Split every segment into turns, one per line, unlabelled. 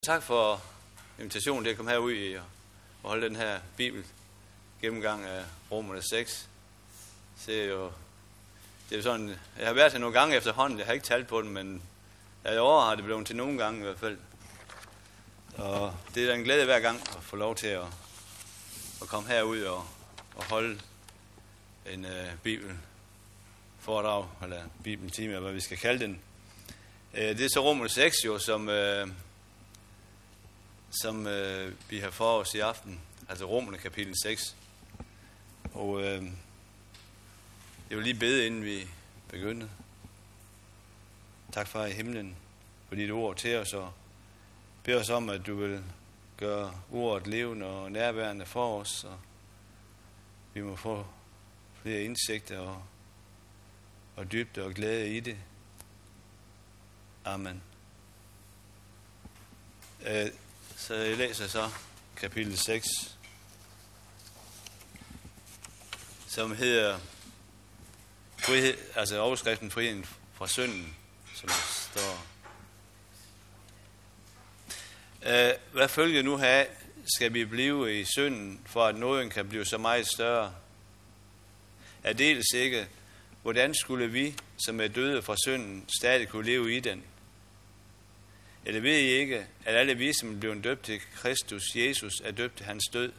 Tak for invitationen til at komme herud og holde den her bibel gennemgang af Romerne 6. Det er jo sådan, jeg har været her nogle gange efterhånden, jeg har ikke talt på den, men i år har det blevet til nogle gange i hvert fald. Og det er en glæde hver gang at få lov til at komme herud og holde en bibelforedrag, eller bibeltime, eller hvad vi skal kalde den. Det er så Romerne 6 jo, som vi har for os i aften, altså Romerne kapitel 6. Og jeg vil lige bede, inden vi begynder. Tak, far i himlen, for dit ord til os, og bed os om, at du vil gøre ordet levende og nærværende for os, og vi må få flere indsigter og dybde og glæde i det. Amen. Så jeg læser så kapitel 6, som hedder frihed, altså overskriften friheden fra synden, som der står. Hvad følger nu her? Skal vi blive i synden, for at nåden kan blive så meget større? Aldeles ikke. Hvordan skulle vi, som er døde fra synden, stadig kunne leve i den? Eller ved I ikke, at alle vi, som er blevet døbt til Kristus Jesus, er døbt til hans død?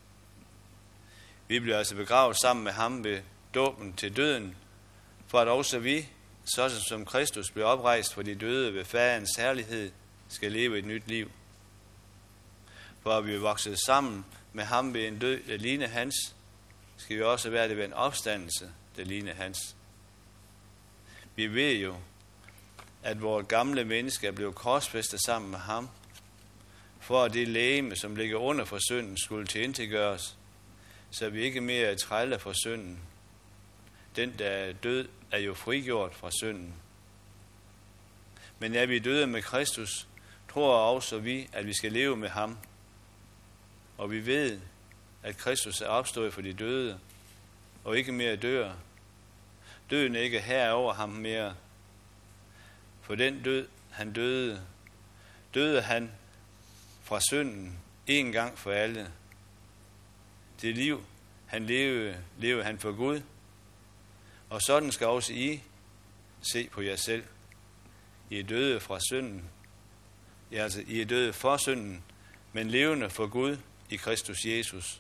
Vi bliver altså begravet sammen med ham ved dåben til døden, for at også vi, sådan som Kristus blev oprejst for de døde ved faderens herlighed, skal leve et nyt liv. For at vi er vokset sammen med ham ved en død, der ligner hans, skal vi også være det ved en opstandelse, der ligner hans. Vi ved jo, at vores gamle menneske er blevet korsfæstet sammen med ham, for at det legeme, som ligger under for synden, skulle tilintetgøres, så vi ikke mere er trælle for synden. Den, der er død, er jo frigjort fra synden. Men er vi døde med Kristus, tror også vi, at vi skal leve med ham. Og vi ved, at Kristus er opstået for de døde, og ikke mere dør. Døden er ikke herover ham mere. For den død, han døde han fra synden en gang for alle. Det liv, han levede han for Gud. Og sådan skal også I se på jer selv. I er døde fra synden. Ja, altså, I er døde for synden, men levende for Gud i Kristus Jesus.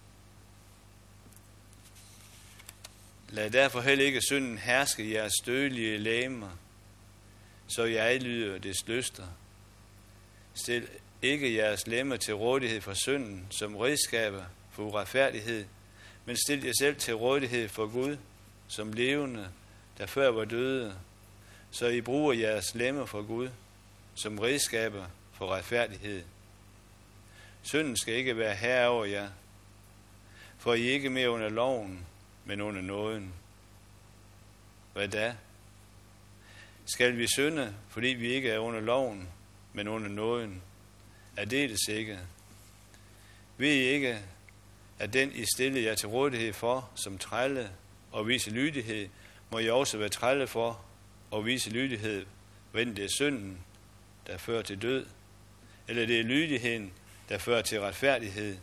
Lad derfor heller ikke synden herske i jeres dødelige legemer, så jeg adlyder dets lyster. Stil ikke jeres lemmer til rådighed for synden som redskaber for uretfærdighed, men stil jer selv til rådighed for Gud som levende, der før var døde, så I bruger jeres lemmer for Gud som redskaber for retfærdighed. Synden skal ikke være herre over jer, for I er ikke mere under loven, men under nåden. Hvad da? Skal vi synde, fordi vi ikke er under loven, men under nåden? Aldeles ikke. Ved I ikke, at den I stiller jer til rådighed for, som trælle og vise lydighed, må I også være trælle for og vise lydighed, enten det er synden, der fører til død, eller det er lydigheden, der fører til retfærdighed.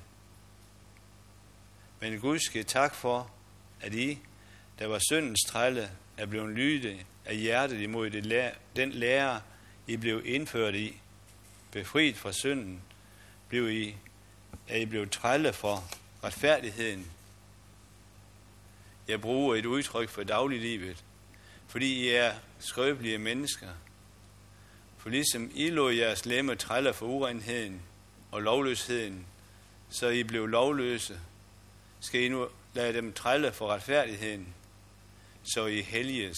Men Gud skal tak for, at I, der var syndens trælle, er blevet lydige af hjertet imod den lære, I blev indført i. Befriet fra synden, er I blevet trælle for retfærdigheden. Jeg bruger et udtryk for dagliglivet, fordi I er skrøbelige mennesker. For ligesom I lod jeres lemmer trælle for urenheden og lovløsheden, så I blev lovløse, skal I nu lade dem trælle for retfærdigheden, så I helliges.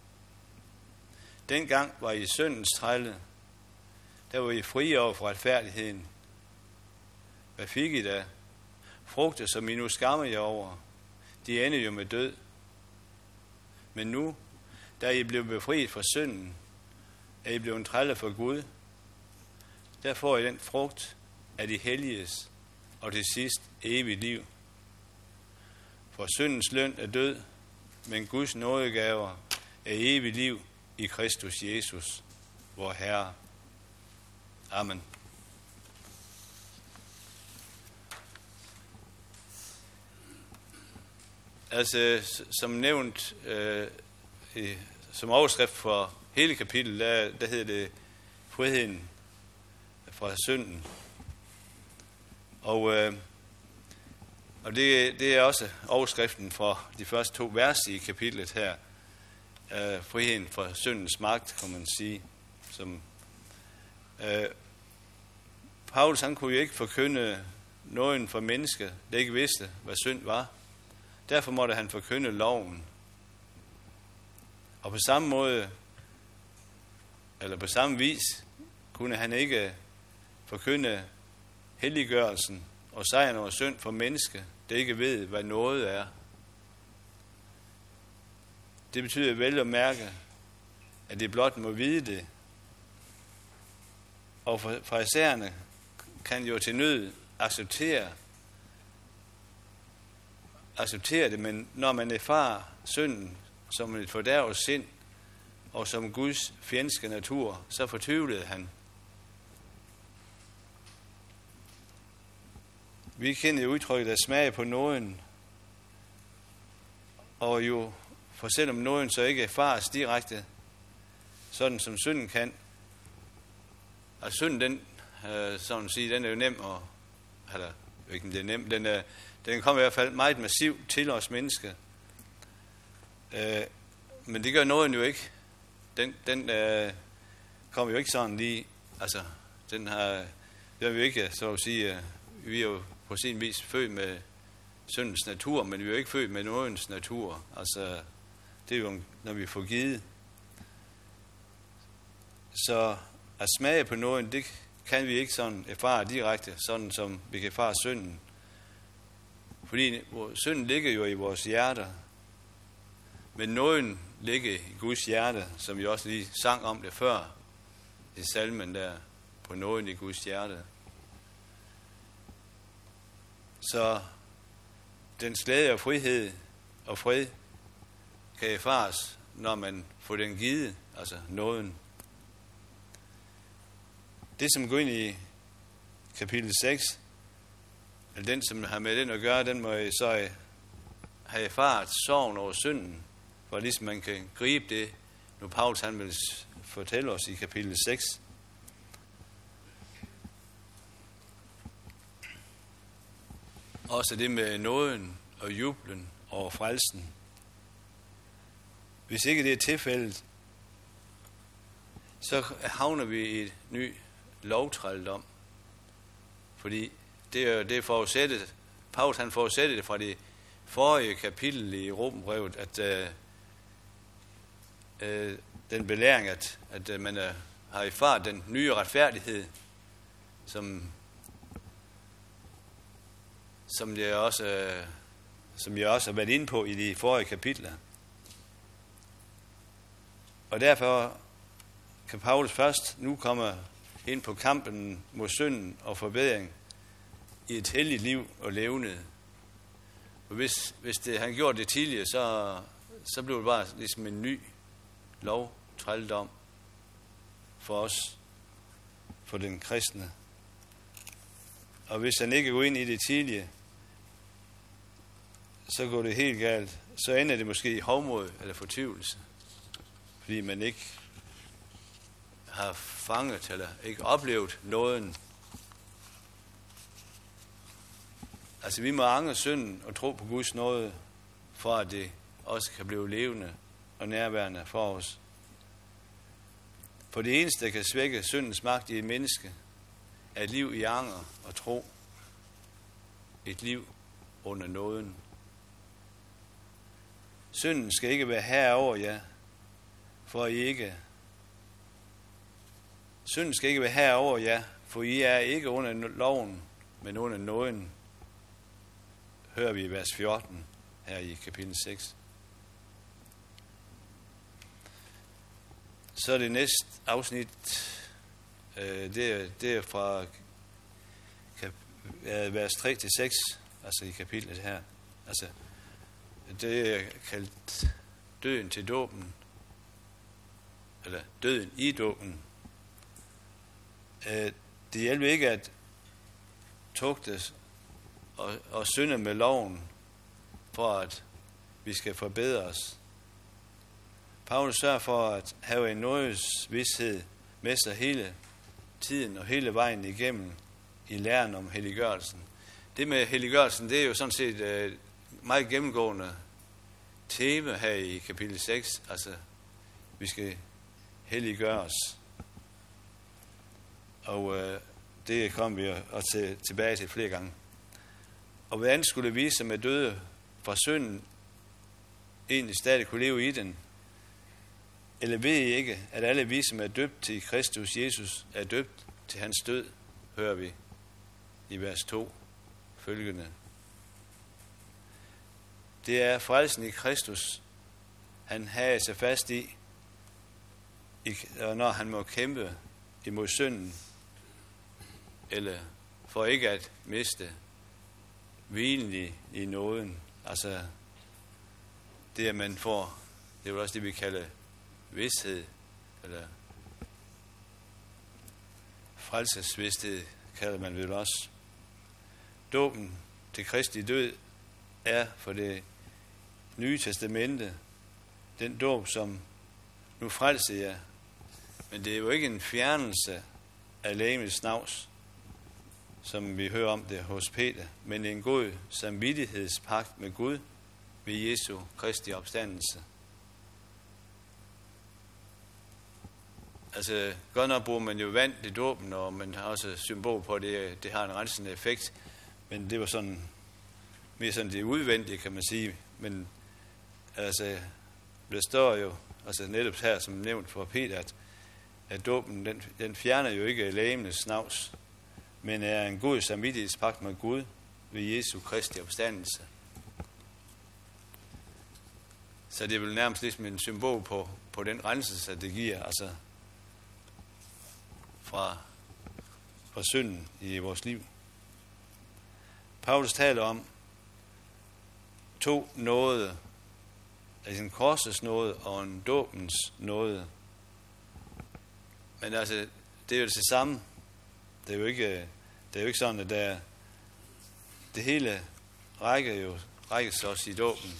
Dengang var I syndens trælle, der var I frie over for retfærdigheden. Hvad fik I da? Frugter, som I nu skammer jer over, de ender jo med død. Men nu, da I blev befriet fra synden, er I blevet trælle for Gud. Der får I den frugt, at I helliges, og til sidst evigt liv. For syndens løn er død, men Guds nådegaver er evigt liv i Kristus Jesus, vor Herre. Amen. Altså, som nævnt som overskrift for hele kapitlet, der hedder det friheden fra synden. Og det er også overskriften for de første 2 vers i kapitlet her. Friheden fra syndens magt, kan man sige. Som, Paulus, han kunne jo ikke forkynde nåden for mennesker, der ikke vidste, hvad synd var. Derfor måtte han forkynde loven. Og på samme måde, eller på samme vis, kunne han ikke forkynde helliggørelsen og sejren over synd for mennesker, der ikke ved, hvad noget er. Det betyder vel at mærke, at det blot må vide det. Og farisæerne kan jo til nød acceptere det, men når man erfarer synden som et fordærvet sind og som Guds fjendske natur, så fortvivlede han. Vi kender udtrykket at smage på nåden, og jo, for selvom nåden så ikke erfares direkte, sådan som synden kan, og synden, den er jo nem, eller ikke det er nem, den kommer i hvert fald meget massivt til os mennesker. Men det gør nåden jo ikke. Den kommer jo ikke sådan lige, altså, den har vi jo ikke, så at sige, vi er jo på sin vis født med syndens natur, men vi er jo ikke født med nådens natur. Altså, det er jo, når vi får givet. Så at smage på nåden, det kan vi ikke sådan erfare direkte, sådan som vi kan erfare synden. Fordi synden ligger jo i vores hjerter, men nåden ligger i Guds hjerte, som vi også lige sang om det før, i salmen der, på nåden i Guds hjerte. Så den glæde og frihed og fred kan erfares, når man får den givet, altså nåden. Det, som går ind i kapitel 6, eller den, som har med den at gøre, den må så have erfaret sorgen over synden, for ligesom man kan gribe det, nu Paulus han vil fortælle os i kapitel 6. Også det med nåden og jublen over frelsen. Hvis ikke det er tilfældet, så havner vi i et ny lovtrældom. Fordi det er forudsættet, Paulus han forudsætter det fra det forrige kapitel i Romerbrevet, at den belæring, at man har erfaret den nye retfærdighed, som jeg også har været inde på i de forrige kapitler. Og derfor kan Paulus først nu komme ind på kampen mod synden og forbedring i et helligt liv og levende. Og hvis han gjorde det tidligere, så blev det bare ligesom en ny lov, trældom for os, for den kristne. Og hvis han ikke går ind i det tidligere, så går det helt galt. Så ender det måske i hovmod eller fortvivlelse, fordi man ikke har fanget eller ikke oplevet nåden. Altså vi må angre synden og tro på Guds nåde, for at det også kan blive levende og nærværende for os. For det eneste, der kan svække syndens magt i et menneske, er et liv i anger og tro. Et liv under nåden. Synden skal ikke være herre over jer, for I ikke. Synden skal ikke være herre over jer, for I er ikke under loven, men under nåden. Hører vi i vers 14 her i kapitel 6. Så er det næste afsnit, det er fra vers 3-6, altså i kapitlet her. Altså, det er kaldt døden til dåben, eller døden i dåben. Det hjælper ikke at tugtes og synde med loven, for at vi skal forbedre os. Paulus sørger for at have en nådesvished med sig hele tiden og hele vejen igennem i læren om helliggørelsen. Det med helliggørelsen, det er jo sådan set meget gennemgående tema her i kapitel 6. Altså, vi skal helliggøre os. Og det kommer vi også tilbage til flere gange. Og hvordan skulle vi, som er døde fra synden, egentlig stadig kunne leve i den? Eller ved I ikke, at alle vi, som er døbt til Kristus Jesus, er døbt til hans død, hører vi i vers 2 følgende. Det er frelsen i Kristus, han hager sig fast i, når han må kæmpe imod synden, eller for ikke at miste hvilen i nåden. Altså, det at man får, det er jo også det, vi kalder vidshed, eller frelsesvidsthed, kalder man vel også. Dåben til Kristi død er for det nye testamente den dåb, som nu frelser jer. Men det er jo ikke en fjernelse af legemets snavs, som vi hører om det hos Peter, men en god samvittighedspagt med Gud ved Jesu Kristi opstandelse. Altså, godt nok bruger man jo vand i dåben, og man har også symbol på, at det har en rensende effekt. Men det var sådan, mere sådan det udvendige, kan man sige. Men altså, der står jo, altså netop her, som nævnt for Peter, at dåben, den fjerner jo ikke legemenes snavs, men er en god samvittighedspagt med Gud ved Jesu Kristi opstandelse. Så det er vel nærmest ligesom en symbol på den renselse, det giver, altså fra synden i vores liv. Paulus taler om to nåde, altså en korsets nåde og en dåbens nåde. Men altså, det er jo det samme. Det er jo ikke sådan, at det hele rækkes også i dåben.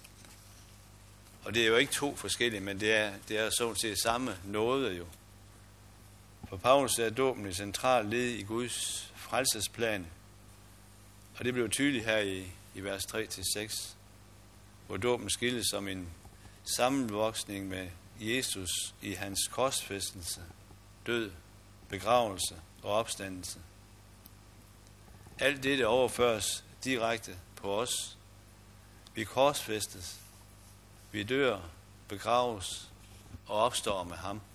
Og det er jo ikke to forskellige, men det er sådan set samme nåde jo. For Paulus er dåben et centralt led i Guds frelsesplan. Og det blev tydeligt her i vers 3-6, hvor dåben skilles som en sammenvoksning med Jesus i hans korsfæstelse, død, begravelse og opstandelse. Alt dette overføres direkte på os. Vi korsfæstes, vi dør, begraves og opstår med ham.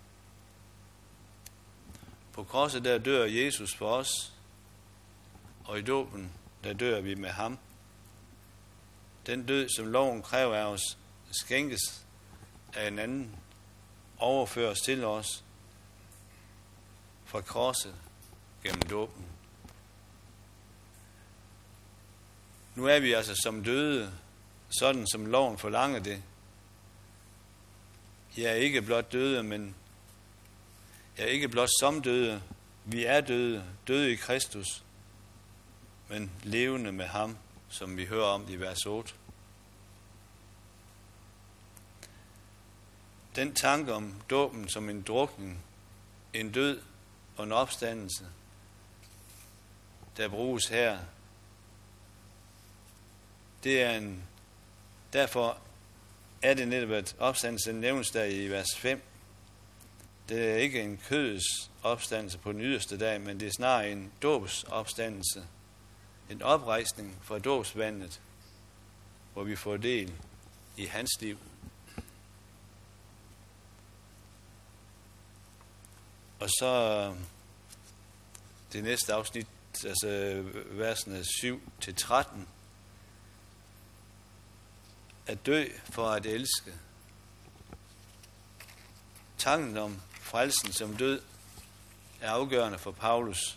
På korset der dør Jesus for os, og i dåben der dør vi med ham. Den død, som loven kræver af os, skænkes af en anden, overføres til os fra korset gennem dåben. Nu er vi altså som døde, sådan som loven forlanger det. Jeg er ikke blot døde, men jeg er ikke blot som døde. Vi er døde i Kristus, men levende med ham, som vi hører om i vers 8. Den tanke om dåben som en drukning, en død og en opstandelse, der bruges her, derfor er det netop, at opstandelsen nævnes der i vers 5. Det er ikke en kødets opstandelse på den yderste dag, men det er snarere en dåbsopstandelse, en oprejsning fra dåbsvandet, hvor vi får del i hans liv. Og så det næste afsnit, altså versene 7-13. At dø for at elske. Tanken om frelsen som død er afgørende for Paulus.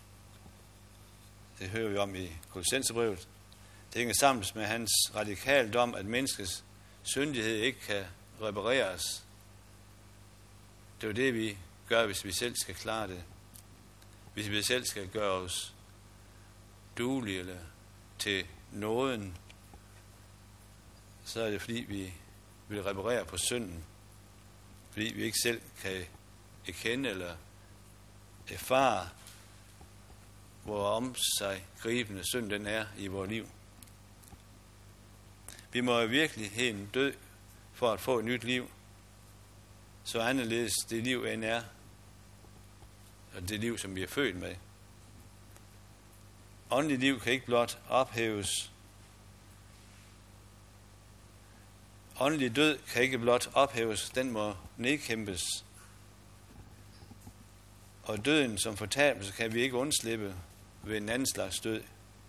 Det hører vi om i Kolossenserbrevet. Det hænger sammen med hans radikale dom, at menneskets syndighed ikke kan repareres. Det er jo det, vi gør, hvis vi selv skal klare det. Hvis vi selv skal gøre os duelige eller til nåden, så er det fordi, vi vil reparere på synden. Fordi vi ikke selv kan erkende eller erfare, hvor om sig gribende synd den er i vores liv. Vi må i virkeligheden dø for at få et nyt liv, så anderledes det liv end er, og det liv, som vi er født med. Åndelig liv kan ikke blot ophæves. Åndelig død kan ikke blot ophæves, den må nedkæmpes. Og døden som fortabelse kan vi ikke undslippe ved en anden slags død.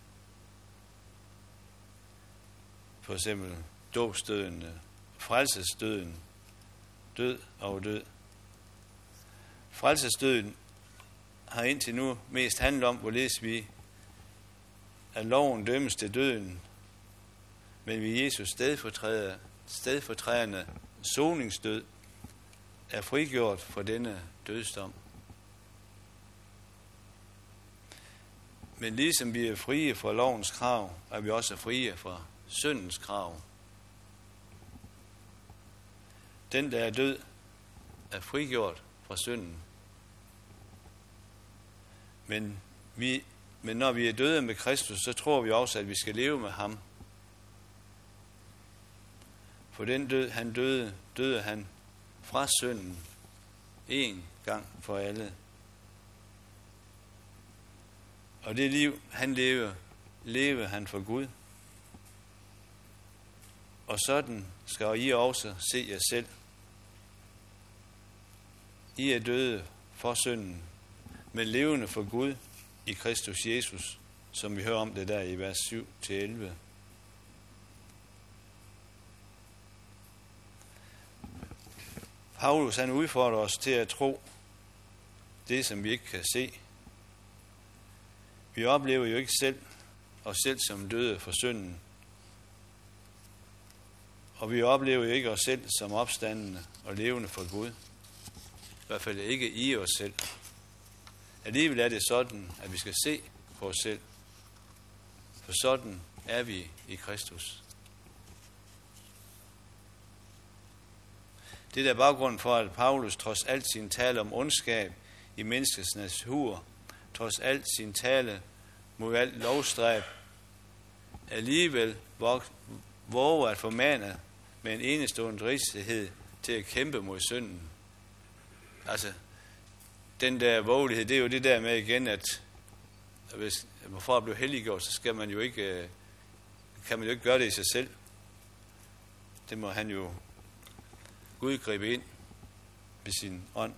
For eksempel dåbsdøden, frelsesdøden, død over død. Frelsesdøden har indtil nu mest handlet om, hvorledes vi af loven dømmes til døden, men vi Jesus stedfortrædende soningsdød er frigjort fra denne dødsdom. Men ligesom vi er frie fra lovens krav, er vi også frie fra syndens krav. Den, der er død, er frigjort fra synden. Men når vi er døde med Kristus, så tror vi også, at vi skal leve med ham. For den død, han døde han fra synden en gang for alle. Og det liv, han lever han for Gud. Og sådan skal I også se jer selv. I er døde for synden, men levende for Gud i Kristus Jesus, som vi hører om det der i vers 7-11. Paulus han udfordrer os til at tro det, som vi ikke kan se. Vi oplever jo ikke selv os selv som døde for synden. Og vi oplever jo ikke os selv som opstandende og levende for Gud. I hvert fald ikke i os selv. Alligevel er det sådan, at vi skal se på os selv. For sådan er vi i Kristus. Det er baggrunden for, at Paulus trods alt sin tale om ondskab i menneskets natur, trods alt sin tale mod alt lovstræb, alligevel våger at formane med en enestående dristighed til at kæmpe mod synden. Altså, den der vågelighed, det er jo det der med igen, at for at blive helliggjort, så kan man jo ikke gøre det i sig selv. Det må han jo Gud gribe ind ved sin ånd.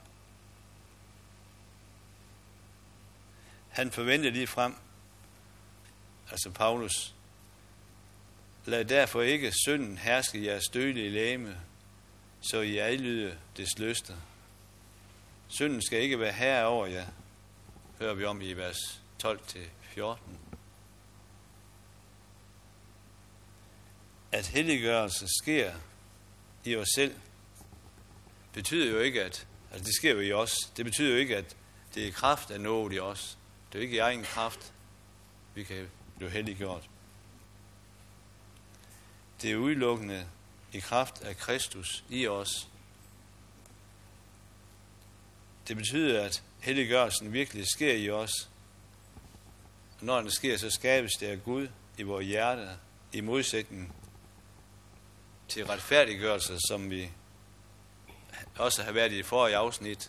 Han forventede lige frem, altså Paulus, lad derfor ikke synden herske jeres dødelige legeme, så I adlyder dets lyster. Synden skal ikke være herre over jer, hører vi om i vers 12-14. At helliggørelse sker i os selv, betyder jo ikke, at det sker jo i os. Det betyder jo ikke, at det er kraft af noget i os. Det er jo ikke i egen kraft, vi kan blive helliggjort. Det er udelukkende i kraft af Kristus i os. Det betyder, at helliggørelsen virkelig sker i os. Og når den sker, så skabes det af Gud i vores hjerte, i modsætning til retfærdiggørelse, som vi også har været i det forrige afsnit,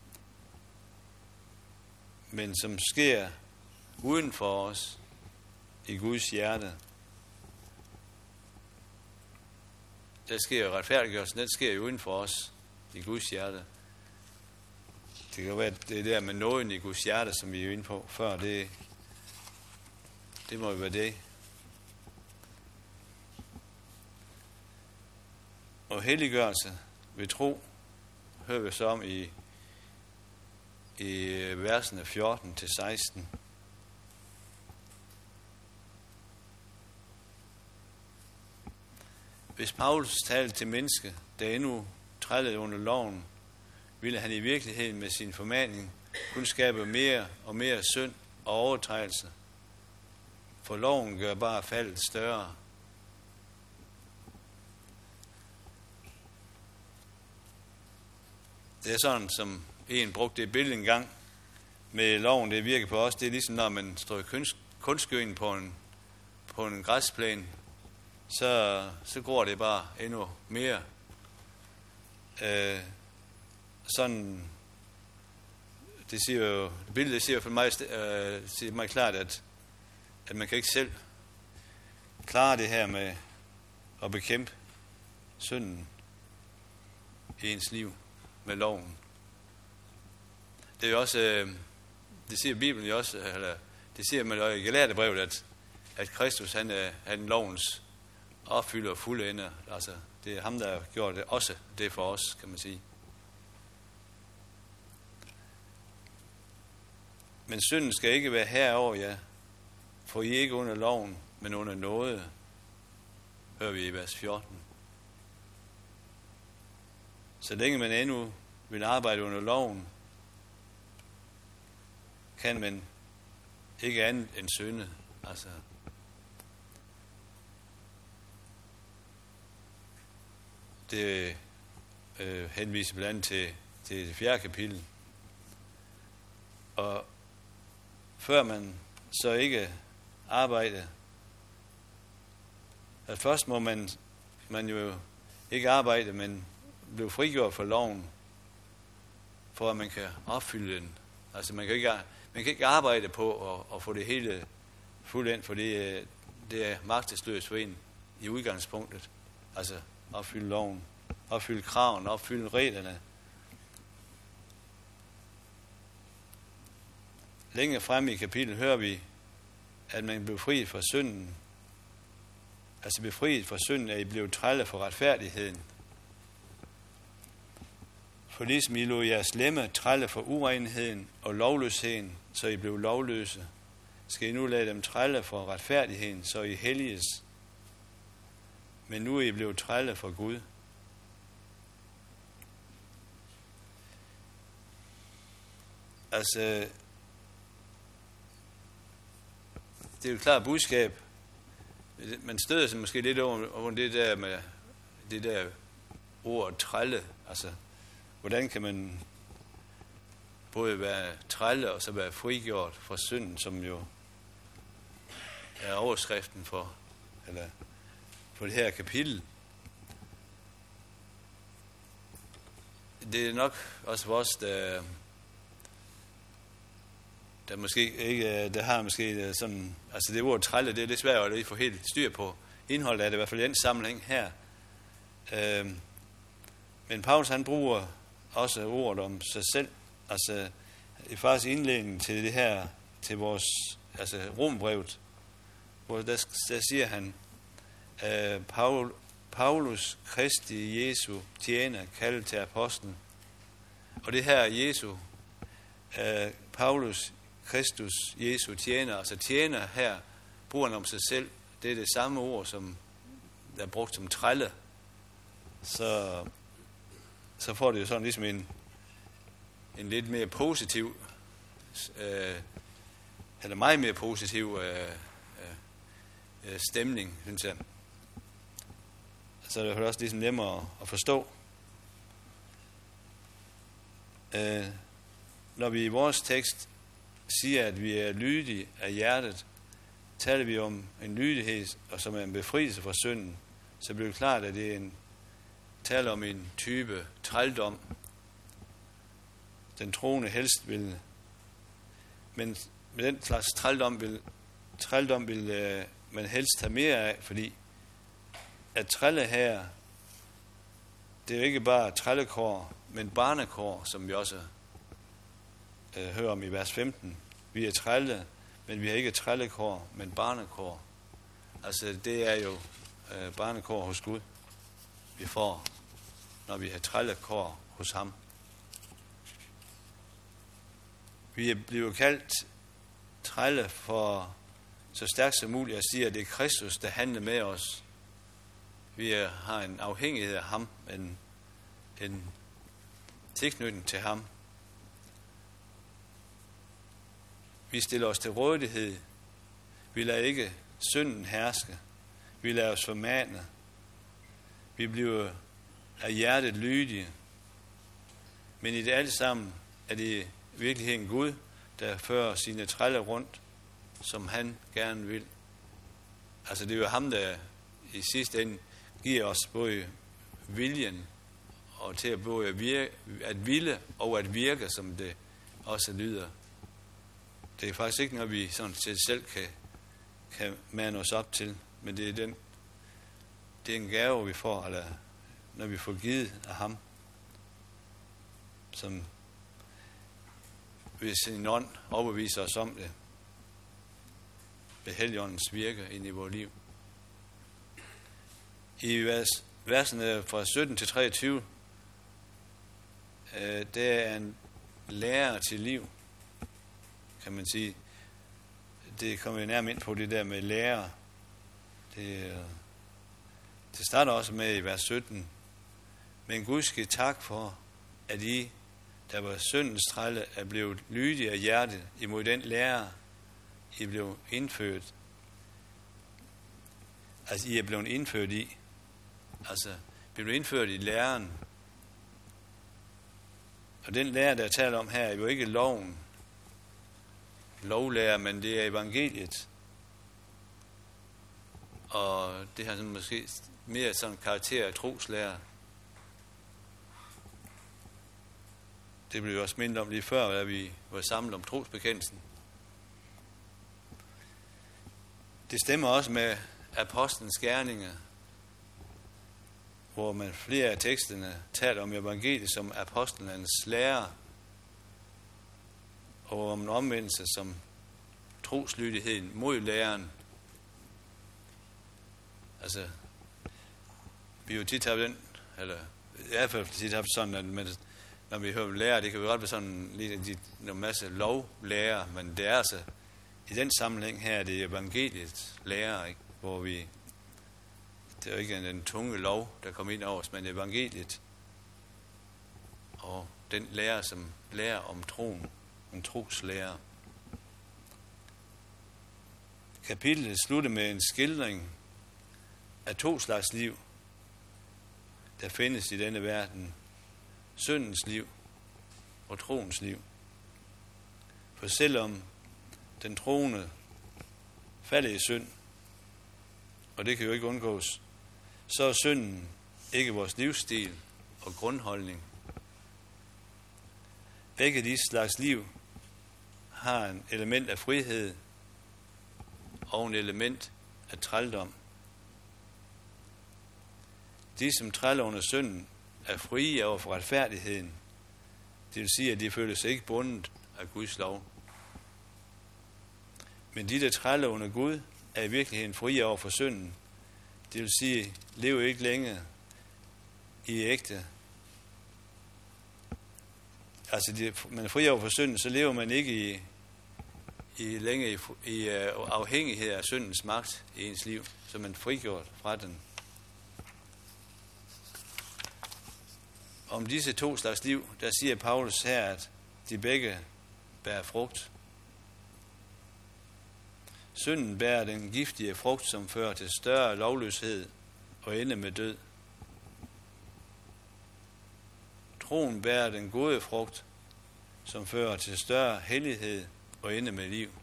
men som sker uden for os i Guds hjerte. Der sker retfærdiggørelsen, den sker jo uden for os i Guds hjerte. Det kan være det der med nåden i Guds hjerte, som vi er inde på før, det må jo være det. Og helliggørelse ved tro hører vi så om i versene 14-16. Hvis Paulus talte til menneske, der endnu trællede under loven, ville han i virkeligheden med sin formaning kun skabe mere og mere synd og overtrædelse. For loven gør bare faldet større. Det er sådan, som en brugte det billede en gang med loven, det virker på os. Det er ligesom, når man står i kunstgøen på en græsplæne, så går det bare endnu mere. Sådan, det siger jo, billedet siger for mig, siger mig klart, at man kan ikke selv klare det her med at bekæmpe synden i ens liv med loven. Det er jo også, det siger Bibelen jo også, eller det siger man jo i Galaterbrevet, at Kristus han er lovens opfylder og fuldender. Altså, det er ham, der har gjort det også det for os, kan man sige. Men synden skal ikke være herover jer, for I er ikke under loven, men under nåde, hører vi i vers 14. Så længe man endnu vil arbejde under loven, kan man ikke andet end synde. Altså, det henviser blandt andet til det 4. kapitel. Og før man så ikke arbejde, at først må man jo ikke arbejde, men blive frigjort fra loven, for at man kan opfylde den. Altså man kan ikke arbejde på at få det hele fuldendt, for det er magtesløst for en i udgangspunktet. Altså opfylde loven, opfylde kraven, opfylde reglerne. Længere fremme i kapitlet hører vi, at man blev fri fra synden. Altså befriet fra synden er I blevet trælle for retfærdigheden. For ligesom I lod jeres lemme trælle for urenheden og lovløsheden, så I blev lovløse, skal I nu lade dem trælle for retfærdigheden, så I helliges. Men nu er I blevet trælle for Gud. Altså, det er jo et klart budskab. Man støder sig måske lidt over det der med det der ord trælle. Altså, hvordan kan man både være trælle og så være frigjort fra synden, som jo er overskriften for det her kapitel. Det er nok også for os, der måske ikke, der har måske sådan, altså det ord trælle, det er lidt svært at lige få helt styr på. Indholdet er det i hvert fald i den sammenhæng her. Men Paulus han bruger også ordet om sig selv, altså i faktisk indledningen til det her, til vores, altså Rombrevet, hvor der siger han, Paulus Kristi Jesu tjener, kaldet til apostlen. Og det her Jesu, Paulus Kristus Jesu tjener, altså tjener her, bruger han om sig selv. Det er det samme ord, som der er brugt som trælle. Så får det jo sådan ligesom en lidt mere positiv, eller meget mere positiv stemning, synes jeg. Så er det også ligesom nemmere at forstå. Når vi i vores tekst siger, at vi er lydige af hjertet, taler vi om en lydighed, og som er en befrielse fra synden, så bliver det klart, at det er taler om en type trældom. Den troende helst vil, men med den slags trældom vil man helst have mere af, fordi at trælle her, det er jo ikke bare trællekår, men barnekår, som vi også hører om i vers 15. Vi er trælle, men vi har ikke trællekår, men barnekår. Altså det er jo barnekår hos Gud, vi får, når vi har trællekår hos ham. Vi er blevet kaldt trælle for så stærkt som muligt at sige, at det er Kristus, der handler med os. Vi har en afhængighed af ham, en tilknytning til ham. Vi stiller os til rådighed. Vi lader ikke synden herske. Vi lader os formane. Vi bliver af hjertet lydige. Men i det alt sammen er det i virkeligheden Gud, der fører sine træller rundt, som han gerne vil. Altså det er jo ham, der i sidste ende giver os både viljen og til at både at ville og at virke, som det også lyder. Det er faktisk ikke noget, vi sådan set selv kan mande os op til, men det er en gave, vi får, eller når vi får givet af ham, som ved sin ånd overbeviser os om det, ved Helligåndens virke ind i vores liv. I versene fra 17 til 23, det er en lærer til liv, kan man sige. Det kommer jeg nærmere ind på, det der med lærer. Det starter også med i vers 17. Men Gud skal tak for, at I, der var syndens trælle, er blevet lydige af hjertet imod den lærer, I blev indfødt. Altså, I er blevet indført i. Altså, blev indført i læren. Og den lærer, der taler om her, er jo ikke lovlærer, men det er evangeliet. Og det har sådan måske mere sådan karakter af troslærer. Det blev jo også mindet om lige før, da vi var samlet om trosbekendelsen. Det stemmer også med apostlens gerninger, hvor man flere af teksterne taler om evangeliet som apostlenes lærer, og om en omvendelse som troslydigheden mod læreren. Altså, vi jo tit har den, eller i hvert fald tit har sådan, at når vi hører lærer, det kan jo godt være sådan lidt en masse lovlærer, men det er altså, i den sammenhæng her, er det evangeliets lærer, ikke? Hvor det er jo ikke den tunge lov, der kommer ind over os, men evangeliet. Og den lærer, som lærer om troen, en troslærer. Kapitlet slutter med en skildring af 2 slags liv, der findes i denne verden. Syndens liv og troens liv. For selvom den troende falder i synd, og det kan jo ikke undgås, så er synden ikke vores livsstil og grundholdning. Begge disse slags liv har en element af frihed og en element af trældom. De, som træller under synden, er frie over for retfærdigheden. Det vil sige, at de føler sig ikke bundet af Guds lov. Men de, der træller under Gud, er i virkeligheden frie over for synden. Det vil sige, lever ikke længere i ægte. Altså, man er fri over for synden, så lever man ikke længere i afhængighed af syndens magt i ens liv, så man er frigjort fra den. Om disse 2 slags liv, der siger Paulus her, at de begge bærer frugt. Synden bærer den giftige frugt, som fører til større lovløshed og ender med død. Troen bærer den gode frugt, som fører til større hellighed og ender med liv.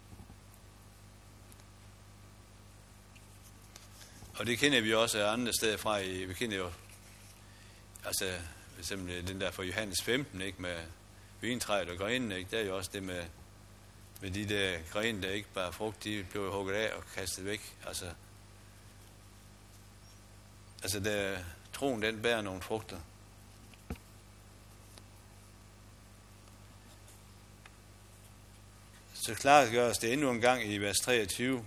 Og det kender vi også af andre steder fra. Vi kender jo, altså for eksempel den der fra Johannes 15, ikke, med vintræet og grenen, ikke, der er jo også det med de der grene, der ikke bare frugt, de blev hugget af og kastet væk. Altså der, troen, den bærer nogle frugter. Så klart gøres det endnu en gang i vers 23.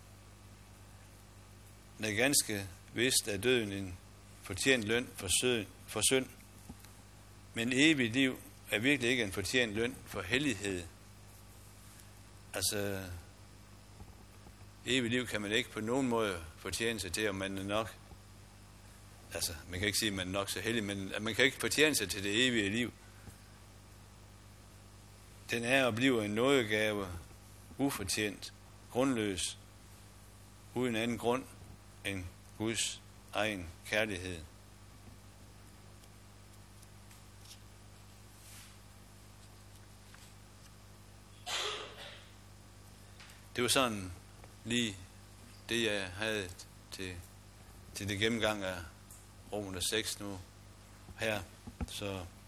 Det er ganske vist, at døden en fortjent løn for synd, men evigt liv er virkelig ikke en fortjent løn for hellighed. Altså, evigt liv kan man ikke på nogen måde fortjene sig til, om man er nok. Altså, man kan ikke sige, at man er nok så hellig, men man kan ikke fortjene sig til det evige liv. Den er og bliver en nådegave, ufortjent, grundløs, uden anden grund end Guds egen kærlighed. Det var sådan lige det, jeg havde til det gennemgang af Romerne 6 nu her. Så